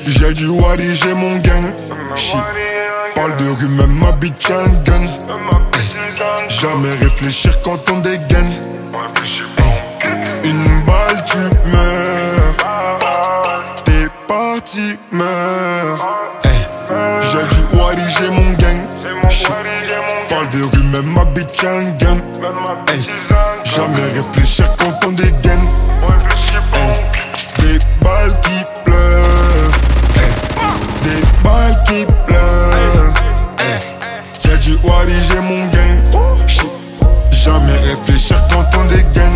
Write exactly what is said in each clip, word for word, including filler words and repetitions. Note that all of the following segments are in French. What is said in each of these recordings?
J'ai du Wally, j'ai mon gang. Shit. Parle de rue, même ma bitch a un gun. Hey. Jamais réfléchir quand on dégaine. Hey. Une balle, tu meurs. T'es parti, meurs. Hey. J'ai du Wally, j'ai mon gang. Shit. Parle de rue, même ma bitch a un gun. Hey. Jamais réfléchir quand on dégaine. Hey. Des balles qui pleuvent. Hey. Des balles qui pleuvent. Hey. J'ai du Wally, j'ai mon gang. Shit. Jamais réfléchir quand on dégaine.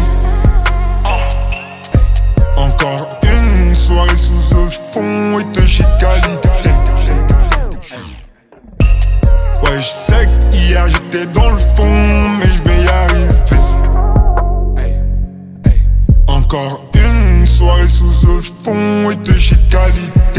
Encore une soirée sous le fond et de chez qualité. Ouais, je sais qu'hier j'étais dans le fond, mais je vais y arriver. Encore une soirée sous le fond et de chez qualité.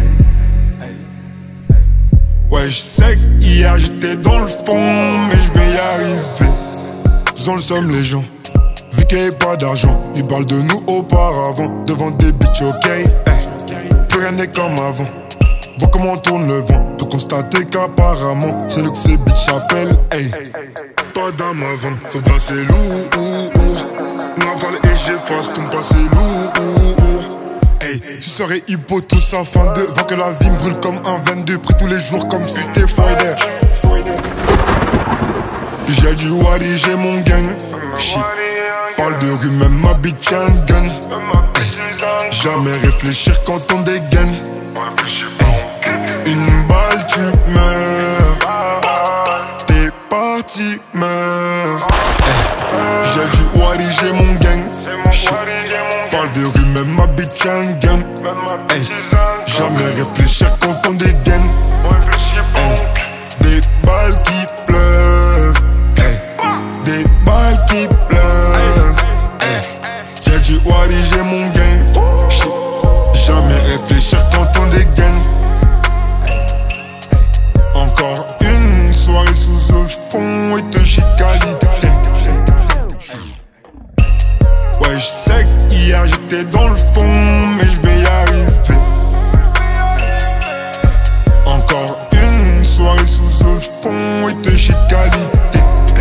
Ouais, je sais qu'hier j'étais dans le fond, mais je vais y arriver. Ils ont le somme les gens, vu qu'il n'y a pas d'argent. Ils parlent de nous auparavant, devant des bitches, ok, hey. Plus rien n'est comme avant. Vois comment on tourne le vent, peut constater qu'apparemment c'est nous que ces bitches appellent, hey. Pas d'âme avant, faut brasser lourd. Naval et j'efface ton passé lourd. Hey, tu serais hippo tous afin de voir que la vie me brûle comme un vingt-deux. Pris tous les jours comme si c'était Friday. J'ai du Wally, j'ai mon gang. Shit. Parle de rue, même ma bitch a un gun. Hey. Jamais réfléchir quand on dégaine. Hey. Une balle, tu meurs. T'es parti, meurs. Hey. J'ai du Wally, j'ai mon gang. Shit. Parle de rue, même ma bitch a un gun. Hey. Jamais réfléchir quand on dégaine. Hey. Des balles qui pleuvent. Hey. Des balles qui pleuvent. Hey. J'ai du Wally, j'ai mon gang. Shit. Jamais réfléchir quand on dégaine. Encore une soirée sous le fond et de chez qualité. Ouais, je sais qu'hier j'étais dans le fond, mais je vais y arriver. Encore une soirée sous le fond et de chez qualité.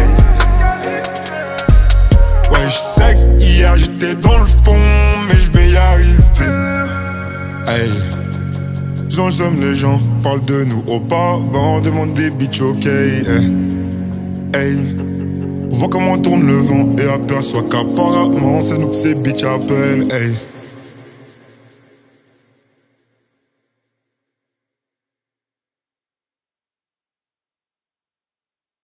Ouais, je sais qu'hier j'étais dans le fond, mais je vais y arriver. Hey. J'aime les gens, parlent de nous auparavant, demande des bitches, ok, hey. Hey. Vois comment tourne le vent et aperçoit qu'apparemment c'est nous que ces bitches appellent, hey.